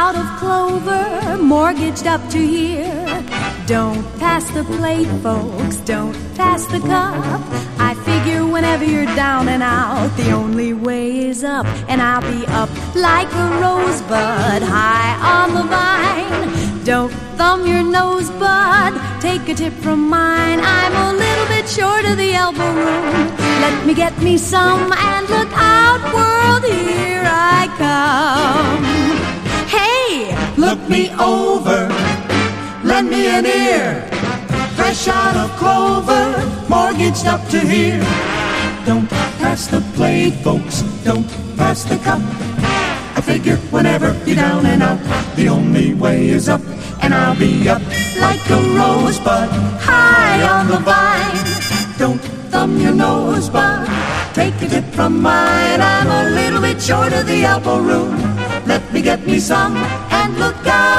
out of clover, mortgaged up to here. Don't pass the plate, folks, don't pass the cup. I figure whenever you're down and out, the only way is up. And I'll be up like a rosebud high on the vine. Don't thumb your nose, bud, take a tip from mine. I'm a little bit short of the elbow room. Let me get me some, and look out, world, here I come. Hey, look me over, lend me an ear. Fresh out of clover, mortgaged up to here. Don't pass the plate, folks, don't pass the cup. I figure whenever you're down and out, the only way is up. And I'll be up like a rosebud high on the vine. Don't thumb your nose, bud, take a tip from mine. I'm a little bit short of the elbow room. Let me get me some, and look out.